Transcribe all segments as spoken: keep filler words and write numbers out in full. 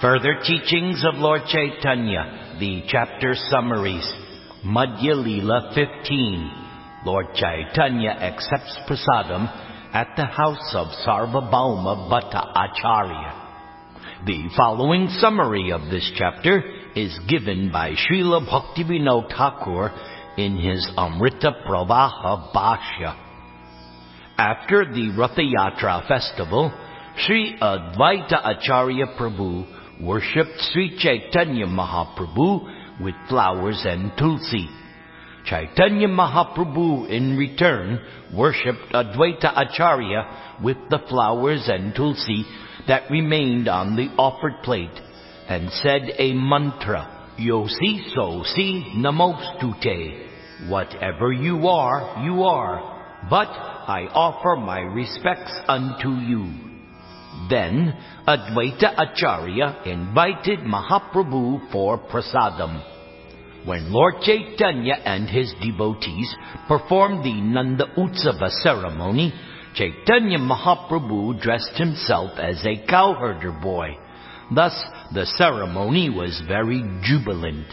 Further teachings of Lord Chaitanya, the chapter summaries. Madhya Leela fifteen. Lord Chaitanya accepts prasadam at the house of Sarvabhauma Bhatta Acharya. The following summary of this chapter is given by Srila Bhaktivinoda Thakur in his Amrita Pravaha Bhashya. After the Ratha Yatra festival, Sri Advaita Acharya Prabhu worshipped Sri Chaitanya Mahaprabhu with flowers and tulsi. Chaitanya Mahaprabhu in return worshipped Advaita Acharya with the flowers and tulsi that remained on the offered plate and said a mantra, Yosi Sosi Namostute. Whatever you are, you are, but I offer my respects unto you. Then Advaita Acharya invited Mahaprabhu for prasadam. When Lord Chaitanya and his devotees performed the Nanda Utsava ceremony, Chaitanya Mahaprabhu dressed himself as a cowherder boy. Thus the ceremony was very jubilant.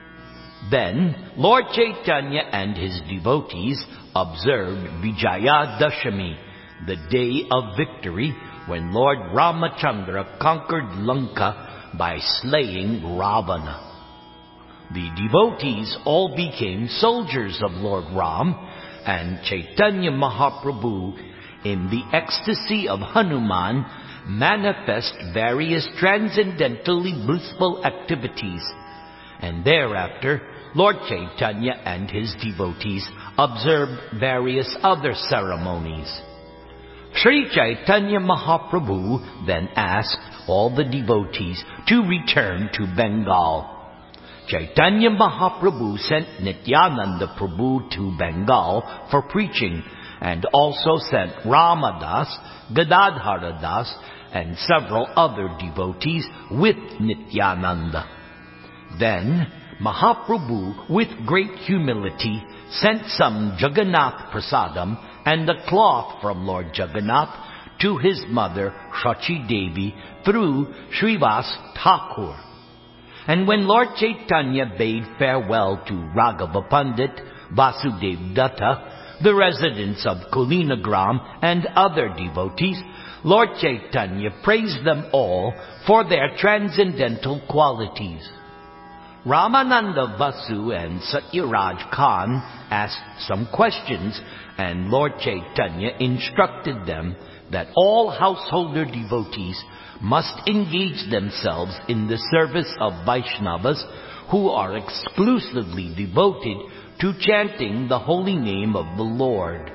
Then Lord Chaitanya and his devotees observed Vijaya Dashami, the day of victory, when Lord Ramachandra conquered Lanka by slaying Ravana. The devotees all became soldiers of Lord Ram, and Chaitanya Mahaprabhu, in the ecstasy of Hanuman, manifest various transcendentally blissful activities. And thereafter, Lord Chaitanya and his devotees observed various other ceremonies. Sri Chaitanya Mahaprabhu then asked all the devotees to return to Bengal. Chaitanya Mahaprabhu sent Nityananda Prabhu to Bengal for preaching, and also sent Ramadas, Gadadhara Das, and several other devotees with Nityananda. Then Mahaprabhu, with great humility, sent some Jagannath prasadam and a cloth from Lord Jagannath to his mother Shachi Devi through Srivas Thakur. And when Lord Chaitanya bade farewell to Raghava Pandit, Vasudev Datta, the residents of Kulinagram, and other devotees, Lord Chaitanya praised them all for their transcendental qualities. Ramananda Vasu and Satyaraj Khan asked some questions, and Lord Chaitanya instructed them that all householder devotees must engage themselves in the service of Vaishnavas who are exclusively devoted to chanting the holy name of the Lord.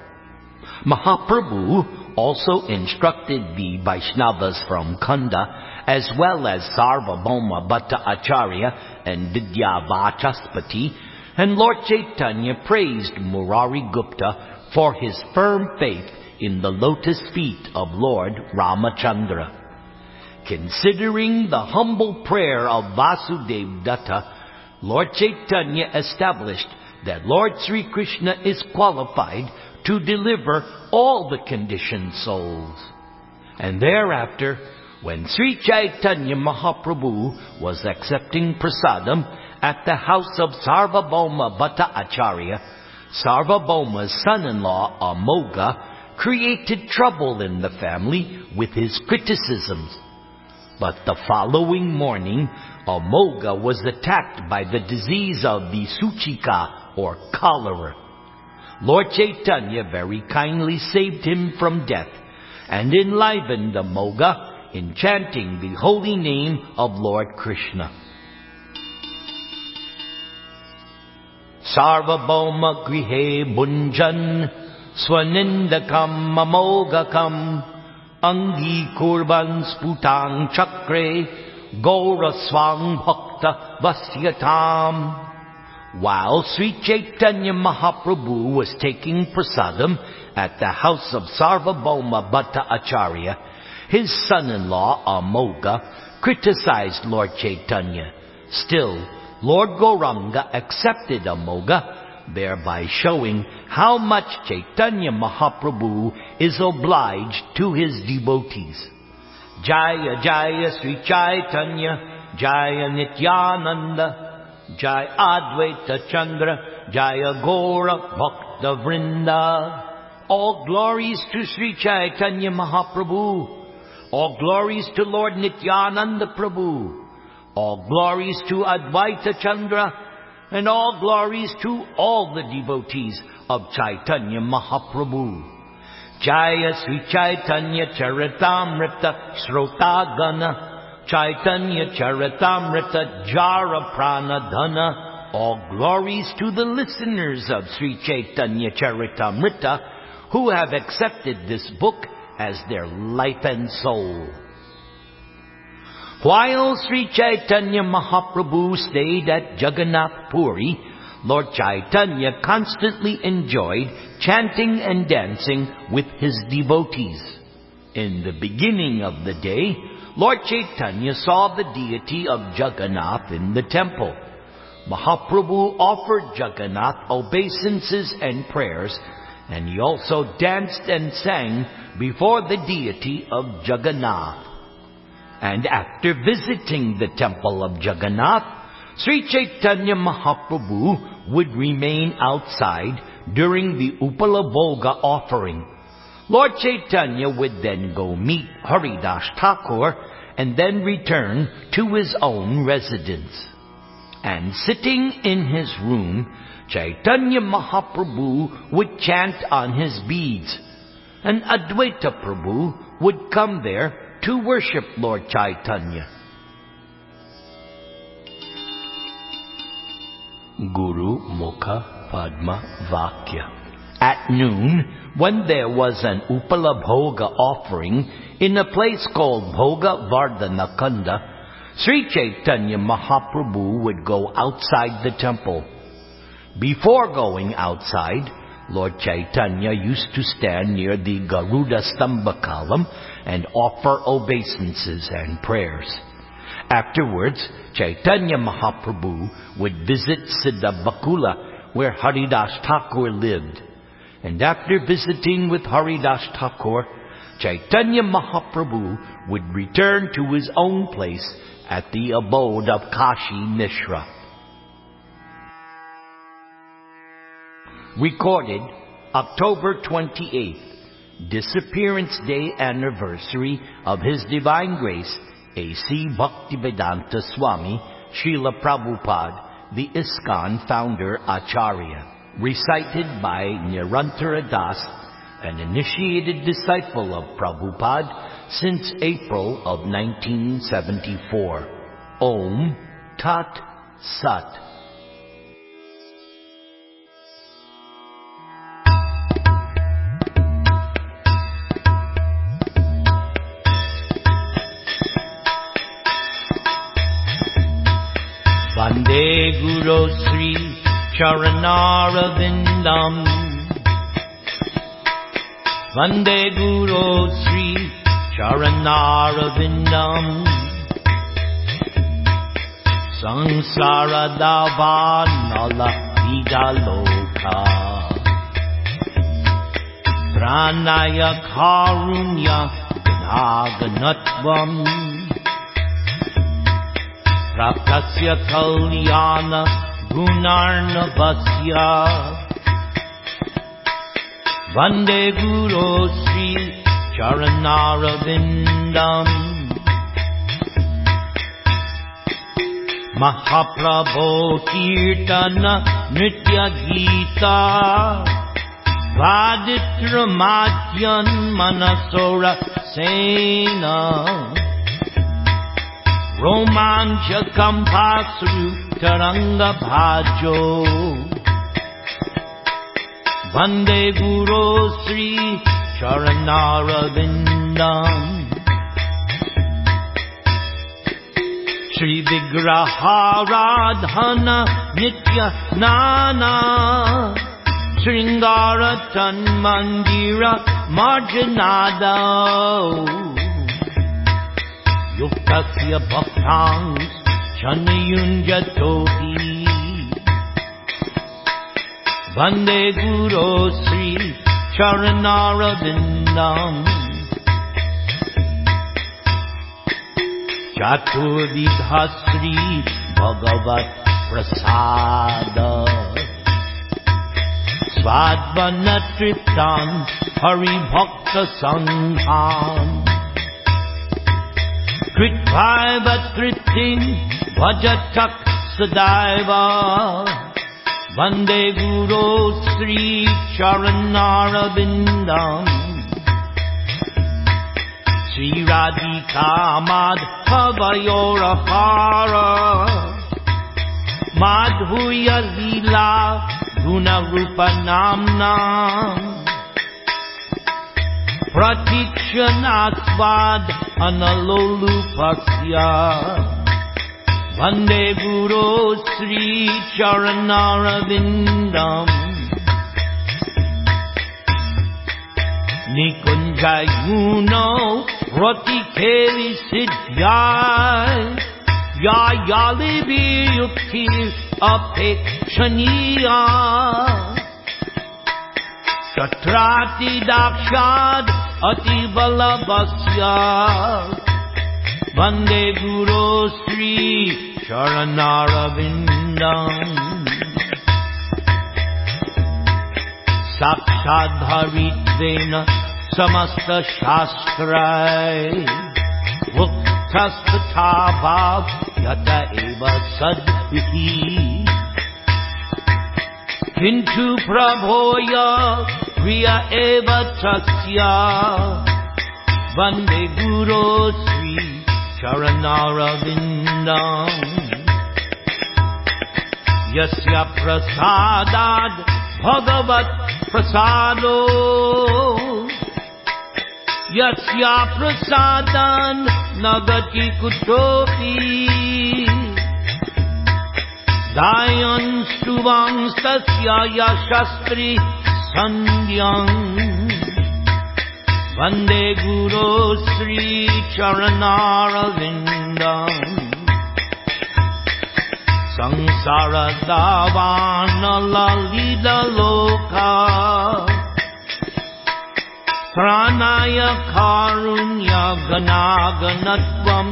Mahaprabhu also instructed the Vaishnavas from Khanda, as well as Sarvabhauma Bhatta Acharya and Vidyavachaspati, and Lord Chaitanya praised Murari Gupta for his firm faith in the lotus feet of Lord Ramachandra. Considering the humble prayer of Vasudev Datta, Lord Chaitanya established that Lord Sri Krishna is qualified to deliver all the conditioned souls. And thereafter, when Sri Chaitanya Mahaprabhu was accepting prasadam at the house of Sarvabhauma Bhatta Acharya, Sarvabhauma's son-in-law Amoga created trouble in the family with his criticisms. But the following morning, Amoga was attacked by the disease of the Suchika, or cholera. Lord Chaitanya very kindly saved him from death and enlivened Amoga in chanting the holy name of Lord Krishna. Sarvabhauma grihe bunjan swanindakam amogakam angi kurban sputang chakre gauraswang bhakta vasyatam. While Sri Chaitanya Mahaprabhu was taking prasadam at the house of Sarvabhauma Bhatta Acharya, his son-in-law Amoga criticized Lord Chaitanya. Still, Lord Gauranga accepted Amoga, thereby showing how much Chaitanya Mahaprabhu is obliged to his devotees. Jaya Jaya Sri Chaitanya, Jaya Nityananda, Jaya Advaita Chandra, Jaya Gora Bhakta Vrinda. All glories to Sri Chaitanya Mahaprabhu. All glories to Lord Nityananda Prabhu. All glories to Advaita Chandra. And all glories to all the devotees of Chaitanya Mahaprabhu. Jaya Sri Chaitanya Charitamrita Srotagana, Chaitanya Charitamrita Jara Pranadhana. All glories to the listeners of Sri Chaitanya Charitamrita who have accepted this book as their life and soul. While Sri Chaitanya Mahaprabhu stayed at Jagannath Puri, Lord Chaitanya constantly enjoyed chanting and dancing with his devotees. In the beginning of the day, Lord Chaitanya saw the deity of Jagannath in the temple. Mahaprabhu offered Jagannath obeisances and prayers, and he also danced and sang before the deity of Jagannath. And after visiting the temple of Jagannath, Sri Chaitanya Mahaprabhu would remain outside during the Upalabhoga offering. Lord Chaitanya would then go meet Haridas Thakur and then return to his own residence. And sitting in his room, Chaitanya Mahaprabhu would chant on his beads, and Advaita Prabhu would come there to worship Lord Chaitanya. Guru Mukha Padma Vakya. At noon, when there was an Upalabhoga offering in a place called Bhoga Vardhana Kunda, Sri Chaitanya Mahaprabhu would go outside the temple. Before going outside, Lord Chaitanya used to stand near the Garuda Stamba column and offer obeisances and prayers. Afterwards, Chaitanya Mahaprabhu would visit Siddha Bakula, where Haridas Thakur lived. And after visiting with Haridas Thakur, Chaitanya Mahaprabhu would return to his own place at the abode of Kashi Mishra. Recorded October twenty-eighth, Disappearance Day Anniversary of His Divine Grace, A C Bhaktivedanta Swami, Srila Prabhupada, the ISKCON founder Acharya. Recited by Nirantara Das, an initiated disciple of Prabhupada since April of nineteen seventy-four. Om Tat Sat. Vande Guru Sri Charanarvindam. Vande Guru Sri Charanarvindam. Sansara Davanala Vidaloka. Pranaya Karunya Naganatvam. Praptasya Kalyana Gunarnavasya. Vande Guru Sri Charanarvindam. Mahaprabhu Kirtana Nritya Gita. Vaditra Madhyan Manasora Sena. Romancha Kampasru Taranga Bhajo. Vande Guru Sri Charanarvindam. Shri Vigraharadhana Nitya Nana. Sringara Tan Mandira Marjanada. Yuktasya Bhaktans Chanayunjatoti. Vande Guru Sri Charanarvindam. Chaturvidha Sri Bhagavat Prasada Svadvana Triptan Hari Bhakta Sangham Kritvaiva Tripting Vajatak Sadaiva Vande Guru Sri Charanarvindam Sri Radhika Madhavayor Apara Madhuya Lila Guna Rupa Namnam Pratikshanatsvad Analolupasya Vande Guru Sri Charanarvindam Nikunjayuno Ratikeli Siddhyai Ya Yalivi Yukti Apekshaniya Shatrati Dakshad Ativalabhasya Vande Guru Sri Charanarvindam Sakshadharitvena Samasta Shastrai Muktastathabhav Yata Eva Sadvihi Kintu Prabhoya Priya Eva Tasya Vande Guru Sri Charanarvindam Yasya Prasadad Bhagavat Prasado Yasya Prasadan Nagati Kutopi Dayan Stuvang Stasya Yashastri Sandhyang Vande Guru Sri Charanarvindam Sangsara Davana Lalida Loka Pranaya Karunya Ganaganatvam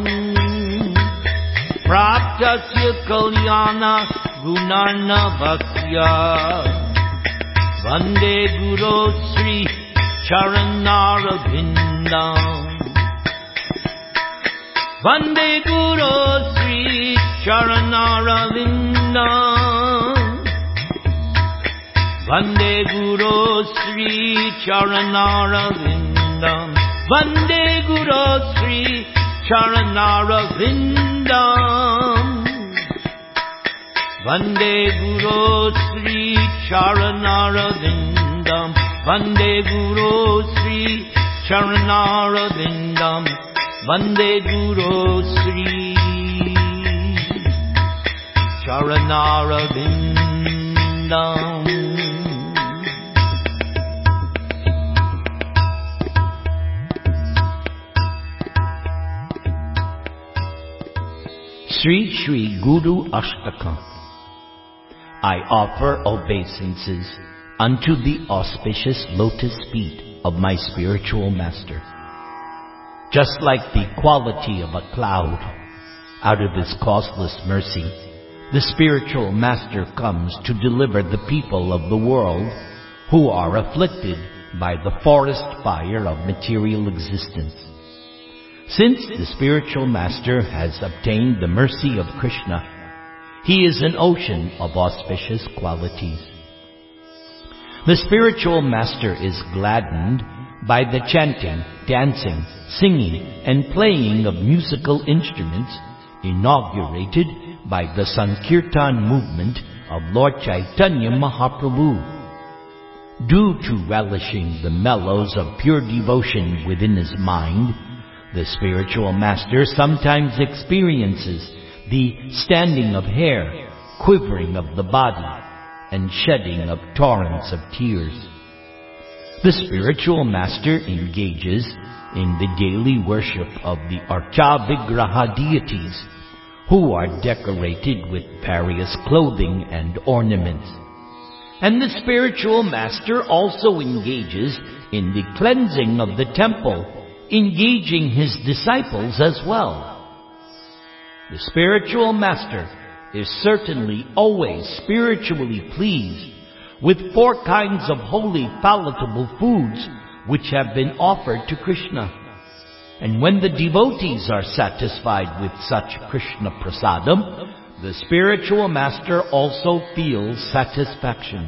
Praptasya Kalyana Gunarnavasya Vande Guru Sri Charanarvindam Vande Guru Sri Charanarvindam Vande Guru Sri Charanarvindam Vande Guru Sri Charanarvindam Vande Guru Sri Charanarvindam Vande Guru Sri Charanarvindam Vande Guru Sri Charanarvindam Sri Sri Guru Ashtakam. I offer obeisances unto the auspicious lotus feet of my spiritual master. Just like the quality of a cloud, out of his causeless mercy, the spiritual master comes to deliver the people of the world who are afflicted by the forest fire of material existence. Since the spiritual master has obtained the mercy of Krishna, he is an ocean of auspicious qualities. The spiritual master is gladdened by the chanting, dancing, singing, and playing of musical instruments inaugurated by the Sankirtan movement of Lord Chaitanya Mahaprabhu. Due to relishing the mellows of pure devotion within his mind, the spiritual master sometimes experiences the standing of hair, quivering of the body, and shedding of torrents of tears. The spiritual master engages in the daily worship of the Archa Vigraha deities, who are decorated with various clothing and ornaments. And the spiritual master also engages in the cleansing of the temple, engaging his disciples as well. The spiritual master is certainly always spiritually pleased with four kinds of holy palatable foods which have been offered to Krishna. And when the devotees are satisfied with such Krishna prasadam, the spiritual master also feels satisfaction.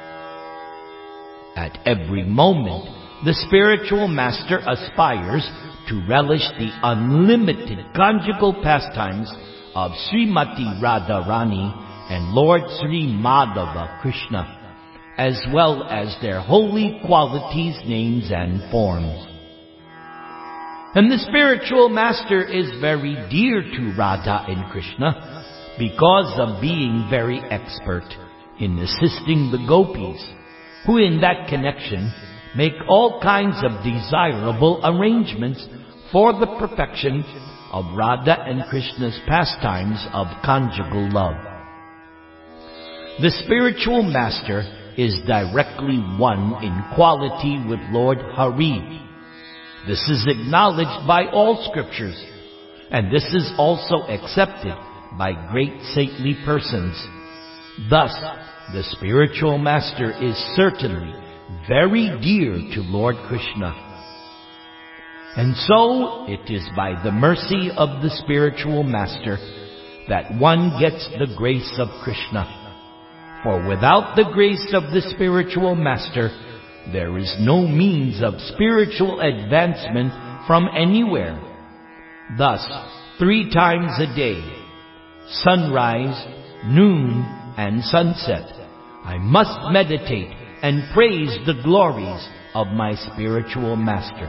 At every moment, the spiritual master aspires to relish the unlimited conjugal pastimes of Srimati Radharani and Lord Sri Madhava Krishna, as well as their holy qualities, names, and forms. And the spiritual master is very dear to Radha and Krishna because of being very expert in assisting the gopis, who in that connection make all kinds of desirable arrangements for the perfection of Radha and Krishna's pastimes of conjugal love. The spiritual master is directly one in quality with Lord Hari. This is acknowledged by all scriptures, and this is also accepted by great saintly persons. Thus, the spiritual master is certainly very dear to Lord Krishna. And so, it is by the mercy of the spiritual master that one gets the grace of Krishna. For without the grace of the spiritual master, there is no means of spiritual advancement from anywhere. Thus, three times a day, sunrise, noon, and sunset, I must meditate and praise the glories of my spiritual master.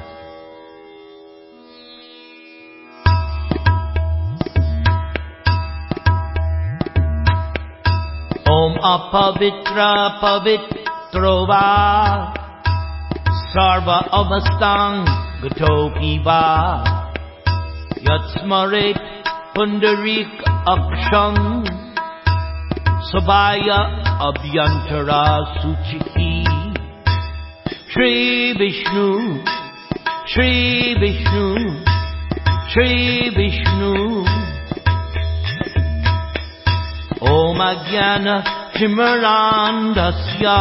Om apavitra pavitro va sarva avastang gatopi va yatsmaret pundarik akshang sabaya abhyantara suchiki. Shri Vishnu, Shri Vishnu, Shri Vishnu. Om Ajnana Timirandasya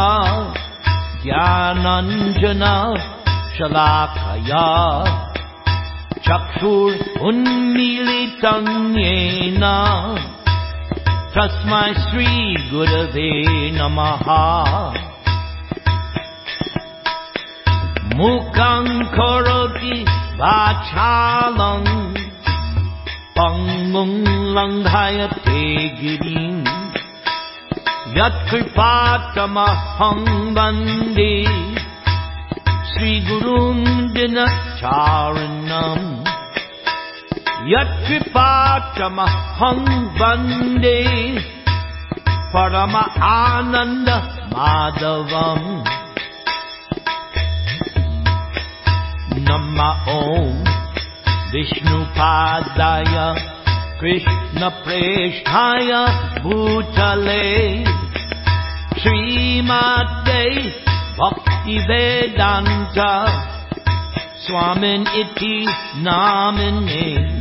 Jnananjana Shalakaya Chakshur Unmilitam Yena Tasmai Sri Gurave Namaha. Mukhaṁ karoti vachalam Pangum langhayate girim Yat kripatamaham vande Sri Gurum dinacharanam. Yat kripatamaham vande Parama ananda madhavam. Nama om Vishnu Padaya Krishna Presthaya Bhutale Srimate Bhakti Vedanta Swamin Iti Namine.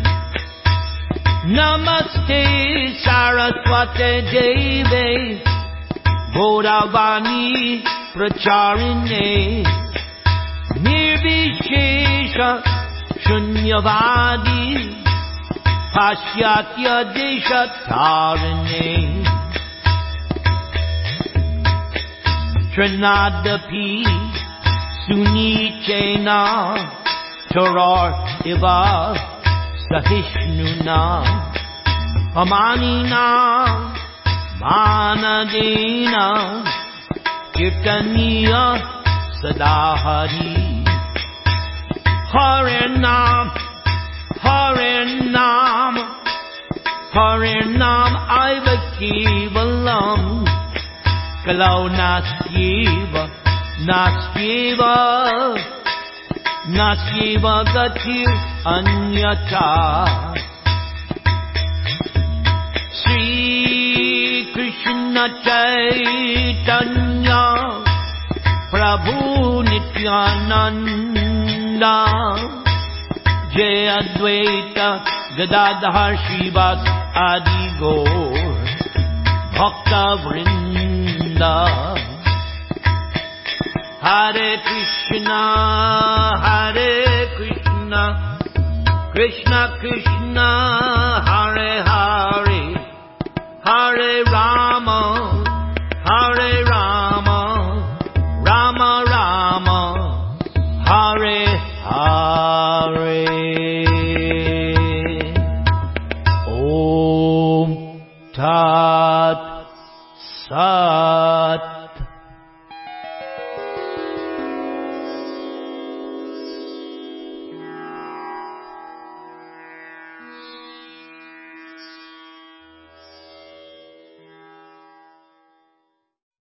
Namaste Saraswate Deve Bodhavani Pracharine Nirvishesha Shunyavadi Pashyatya Deshatarane. Trinadapi Sunichena Tarar Iva Sahishnuna Amanina Manadina Kirtaniya Sadahari. Harinam, Harinam, Harinam Aivakivalam. Kalau Naskiva, Naskiva, Naskiva Gatir Anyata. Sri Krishna Chaitanya Prabhu Nityananda Jai Advaita Gadadhar Shivas Adi Gaur Bhakta Vrinda. Hare Krishna, Hare Krishna, Krishna Krishna, Hare Hare, Hare Rama.